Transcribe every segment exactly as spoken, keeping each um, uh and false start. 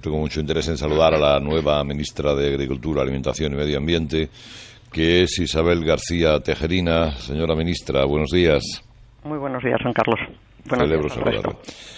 tengo mucho interés en saludar a la nueva ministra de Agricultura, Alimentación y Medio Ambiente, que es Isabel García Tejerina. Señora ministra, buenos días. Muy buenos días, Juan Carlos. Buenos Celebro días, saludarle.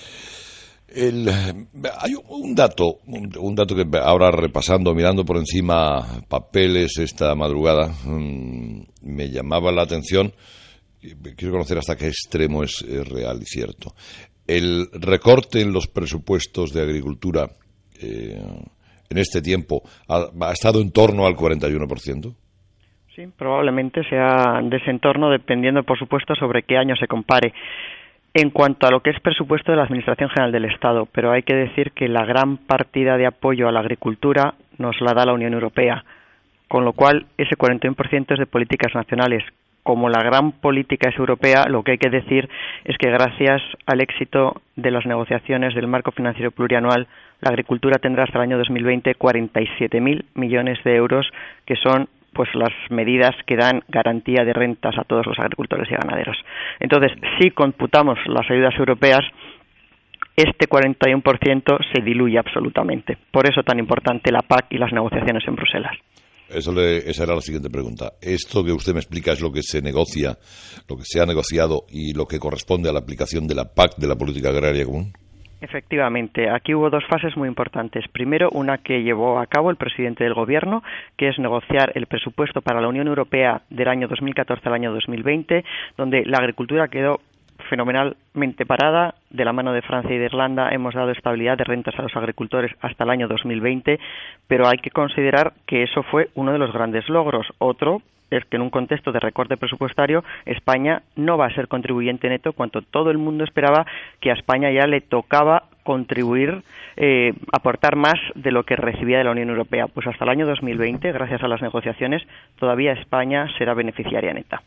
El, hay un dato, un, un dato que ahora repasando, mirando por encima papeles esta madrugada, mmm, me llamaba la atención. Quiero conocer hasta qué extremo es, es real y cierto. El recorte en los presupuestos de agricultura eh, en este tiempo ha, ha estado en torno al cuarenta y uno por ciento. Sí, probablemente sea de ese entorno, dependiendo, por supuesto, sobre qué año se compare. En cuanto a lo que es presupuesto de la Administración General del Estado, pero hay que decir que la gran partida de apoyo a la agricultura nos la da la Unión Europea, con lo cual ese cuarenta y uno por ciento es de políticas nacionales. Como la gran política es europea, lo que hay que decir es que gracias al éxito de las negociaciones del marco financiero plurianual, la agricultura tendrá hasta el año dos mil veinte cuarenta y siete mil millones de euros, que son pues las medidas que dan garantía de rentas a todos los agricultores y ganaderos. Entonces, si computamos las ayudas europeas, este cuarenta y uno por ciento se diluye absolutamente. Por eso tan importante la P A C y las negociaciones en Bruselas. Eso le, esa era la siguiente pregunta. Esto que usted me explica es lo que se negocia, lo que se ha negociado y lo que corresponde a la aplicación de la P A C, de la Política Agraria Común. Efectivamente, aquí hubo dos fases muy importantes. Primero, una que llevó a cabo el presidente del Gobierno, que es negociar el presupuesto para la Unión Europea del año dos mil catorce al año dos mil veinte, donde la agricultura quedó fenomenalmente parada. De la mano de Francia y de Irlanda hemos dado estabilidad de rentas a los agricultores hasta el año dos mil veinte, pero hay que considerar que eso fue uno de los grandes logros. Otro es que en un contexto de recorte presupuestario España no va a ser contribuyente neto, cuando todo el mundo esperaba que a España ya le tocaba contribuir, eh, aportar más de lo que recibía de la Unión Europea. Pues hasta el año dos mil veinte, gracias a las negociaciones, todavía España será beneficiaria neta.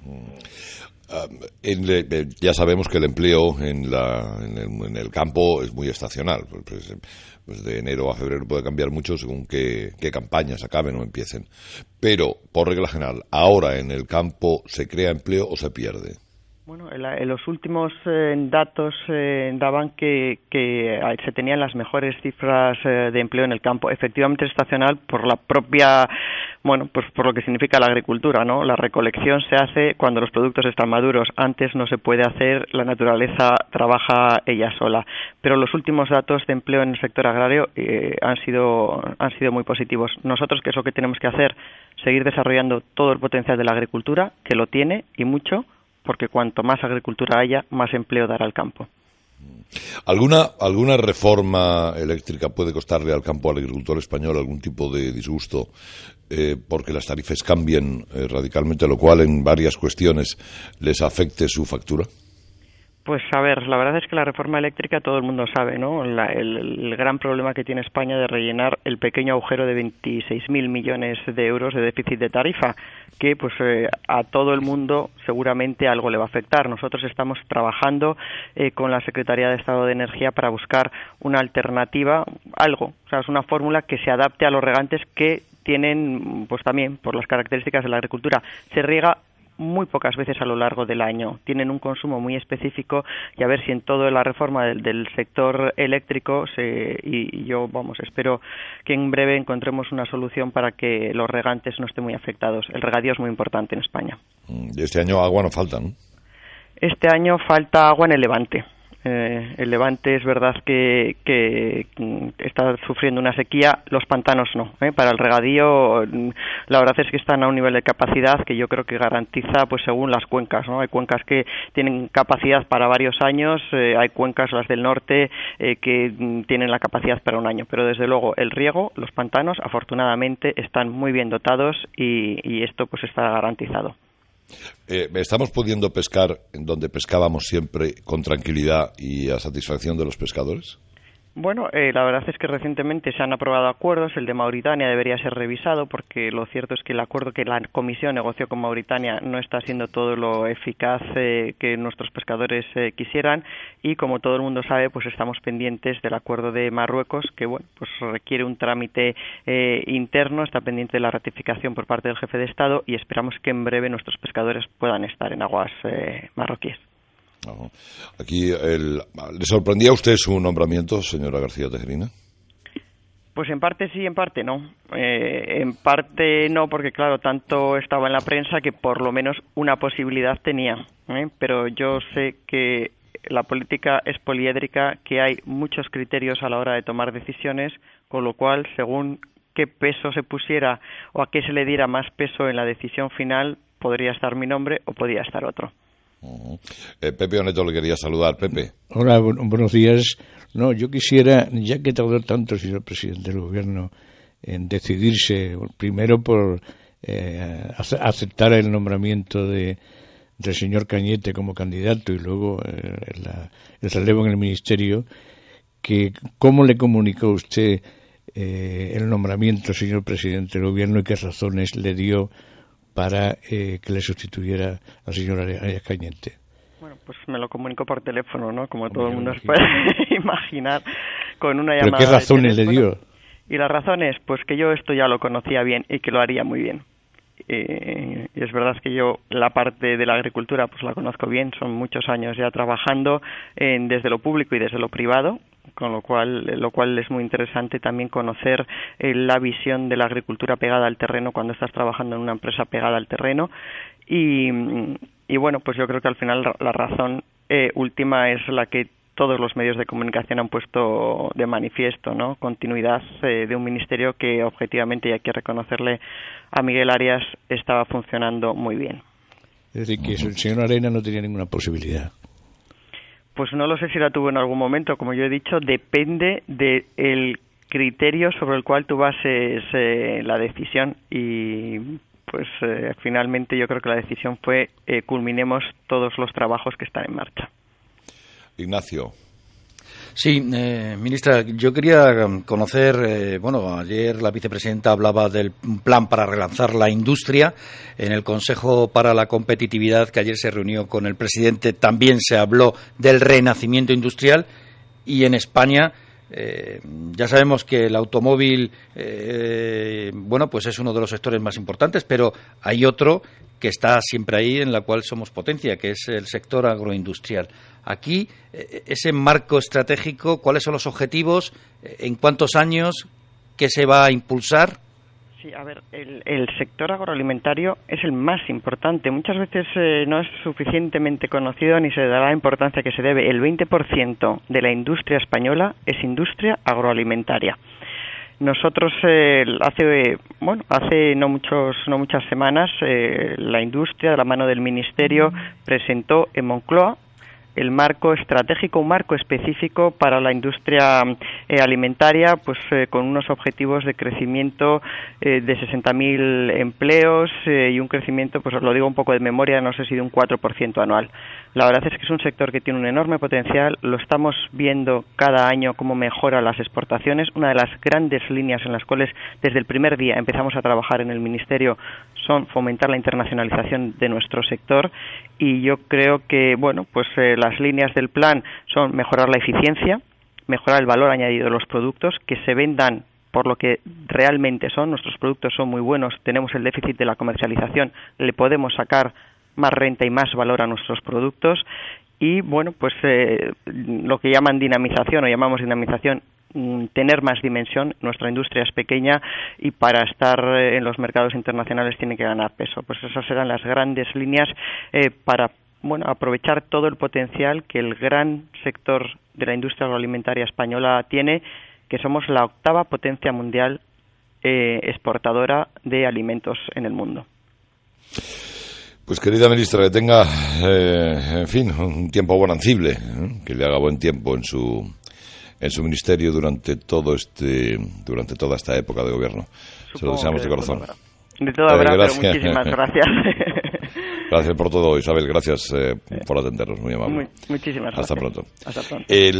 Uh, en le, ya sabemos que el empleo en, la, en, el, en el campo es muy estacional. Pues, pues de enero a febrero puede cambiar mucho según qué, qué campañas acaben o empiecen. Pero, por regla general, ahora en el campo ¿se crea empleo o se pierde? Bueno, en, la, en los últimos eh, datos eh, daban que, que se tenían las mejores cifras eh, de empleo en el campo. Efectivamente, estacional por la propia, bueno, pues por lo que significa la agricultura, ¿no? La recolección se hace cuando los productos están maduros. Antes no se puede hacer, la naturaleza trabaja ella sola. Pero los últimos datos de empleo en el sector agrario eh, han sido han sido muy positivos. Nosotros, ¿qué es lo que tenemos que hacer? Seguir desarrollando todo el potencial de la agricultura, que lo tiene y mucho, porque cuanto más agricultura haya, más empleo dará el campo. ¿Alguna, alguna reforma eléctrica puede costarle al campo, al agricultor español, algún tipo de disgusto eh, porque las tarifas cambien eh, radicalmente, lo cual en varias cuestiones les afecte su factura? Pues a ver, la verdad es que la reforma eléctrica todo el mundo sabe, ¿no? La, el, el gran problema que tiene España de rellenar el pequeño agujero de veintiséis mil millones de euros de déficit de tarifa, que pues eh, a todo el mundo seguramente algo le va a afectar. Nosotros estamos trabajando eh, con la Secretaría de Estado de Energía para buscar una alternativa, algo, o sea, es una fórmula que se adapte a los regantes que tienen, pues también, por las características de la agricultura, se riega muy pocas veces a lo largo del año, tienen un consumo muy específico, y a ver si en toda la reforma del, del sector eléctrico se, y, y yo vamos espero que en breve encontremos una solución para que los regantes no estén muy afectados. El regadío es muy importante en España. Este año agua no falta, ¿no? Este año falta agua en el Levante. Eh, el Levante es verdad que, que está sufriendo una sequía, los pantanos no. ¿eh? Para el regadío, la verdad es que están a un nivel de capacidad que yo creo que garantiza, pues según las cuencas, ¿no? Hay cuencas que tienen capacidad para varios años, eh, hay cuencas, las del norte, eh, que tienen la capacidad para un año. Pero desde luego el riego, los pantanos, afortunadamente están muy bien dotados y, y esto pues está garantizado. Eh, ¿Estamos pudiendo pescar en donde pescábamos siempre con tranquilidad y a satisfacción de los pescadores? Bueno, eh, la verdad es que recientemente se han aprobado acuerdos. El de Mauritania debería ser revisado, porque lo cierto es que el acuerdo que la Comisión negoció con Mauritania no está siendo todo lo eficaz eh, que nuestros pescadores eh, quisieran, y como todo el mundo sabe, pues estamos pendientes del acuerdo de Marruecos, que bueno, pues requiere un trámite eh, interno, está pendiente de la ratificación por parte del jefe de Estado, y esperamos que en breve nuestros pescadores puedan estar en aguas eh, marroquíes. Aquí, el, ¿le sorprendía a usted su nombramiento, señora García Tejerina? Pues en parte sí, en parte no. Eh, en parte no, porque claro, tanto estaba en la prensa que por lo menos una posibilidad tenía. ¿eh? Pero yo sé que la política es poliédrica, que hay muchos criterios a la hora de tomar decisiones, con lo cual, según qué peso se pusiera o a qué se le diera más peso en la decisión final, podría estar mi nombre o podría estar otro. Uh-huh. eh, Pepe Oneto le quería saludar. Pepe. Hola, bu- buenos días. No, yo quisiera, ya que tardó tanto el señor presidente del gobierno en decidirse, primero por eh, aceptar el nombramiento de del señor Cañete como candidato y luego eh, la, el relevo en el ministerio, que ¿cómo le comunicó usted eh, el nombramiento, señor presidente del gobierno, y qué razones le dio para eh, que le sustituyera al señor Arias Cañete? Bueno, pues me lo comunicó por teléfono, ¿no? Como todo el mundo se puede imaginar, con una llamada. ¿Pero qué razones le dio? Y las razones, pues que yo esto ya lo conocía bien y que lo haría muy bien. Eh, y es verdad que yo la parte de la agricultura pues la conozco bien, son muchos años ya trabajando en, desde lo público y desde lo privado, con lo cual lo cual es muy interesante también conocer eh, la visión de la agricultura pegada al terreno cuando estás trabajando en una empresa pegada al terreno y, y bueno, pues yo creo que al final la razón eh, última es la que todos los medios de comunicación han puesto de manifiesto, ¿no? Continuidad eh, de un ministerio que objetivamente, y hay que reconocerle a Miguel Arias, estaba funcionando muy bien. Es decir, que el señor Arena no tenía ninguna posibilidad. Pues no lo sé si la tuvo en algún momento. Como yo he dicho, depende del criterio sobre el cual tú bases eh, la decisión y pues eh, finalmente yo creo que la decisión fue eh, culminemos todos los trabajos que están en marcha. Ignacio. Sí, eh, ministra, yo quería conocer, eh, bueno, ayer la vicepresidenta hablaba del plan para relanzar la industria. En el Consejo para la Competitividad, que ayer se reunió con el presidente, también se habló del renacimiento industrial. Y en España, eh, ya sabemos que el automóvil, eh, bueno, pues es uno de los sectores más importantes, pero hay otro que está siempre ahí, en la cual somos potencia, que es el sector agroindustrial. Aquí, ese marco estratégico, ¿cuáles son los objetivos? ¿En cuántos años? ¿Qué se va a impulsar? Sí, a ver, el, el sector agroalimentario es el más importante. Muchas veces eh, no es suficientemente conocido ni se da la importancia que se debe. El veinte por ciento de la industria española es industria agroalimentaria. Nosotros eh, hace bueno hace no muchos no muchas semanas eh, la industria de la mano del Ministerio presentó en Moncloa el marco estratégico, un marco específico para la industria eh, alimentaria, pues eh, con unos objetivos de crecimiento eh, de sesenta mil empleos eh, y un crecimiento, pues os lo digo un poco de memoria, no sé si de un cuatro por ciento anual. La verdad es que es un sector que tiene un enorme potencial, lo estamos viendo cada año cómo mejora las exportaciones. Una de las grandes líneas en las cuales desde el primer día empezamos a trabajar en el Ministerio son fomentar la internacionalización de nuestro sector y yo creo que, bueno, pues eh, las líneas del plan son mejorar la eficiencia, mejorar el valor añadido de los productos, que se vendan por lo que realmente son. Nuestros productos son muy buenos, tenemos el déficit de la comercialización, le podemos sacar más renta y más valor a nuestros productos y, bueno, pues eh, lo que llaman dinamización o llamamos dinamización, tener más dimensión. Nuestra industria es pequeña y para estar en los mercados internacionales tiene que ganar peso. Pues esas serán las grandes líneas eh, para bueno aprovechar todo el potencial que el gran sector de la industria agroalimentaria española tiene, que somos la octava potencia mundial eh, exportadora de alimentos en el mundo. Pues querida ministra, que tenga, eh, en fin, un tiempo bonancible, ¿eh? Que le haga buen tiempo en su en su ministerio durante todo este durante toda esta época de gobierno. Supongo Se lo deseamos de corazón. De todo habrá, pero muchísimas gracias. Gracias por todo, Isabel. Gracias eh, por atendernos. Muy amable. Muy, muchísimas gracias. Hasta pronto. Hasta pronto. El